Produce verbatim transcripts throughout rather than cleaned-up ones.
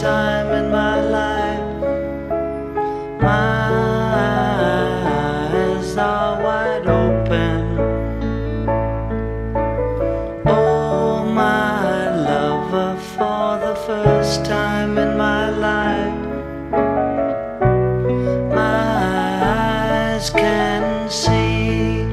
time in my life. My eyes are wide open. Oh, my lover, for the first time in my life, my eyes can see.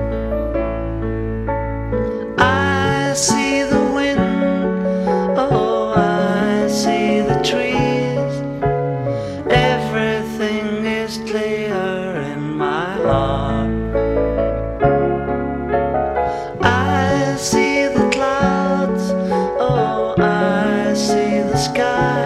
I see the wind, oh, I see the trees. Everything is clear in my heart. I see the clouds, oh, I see the sky.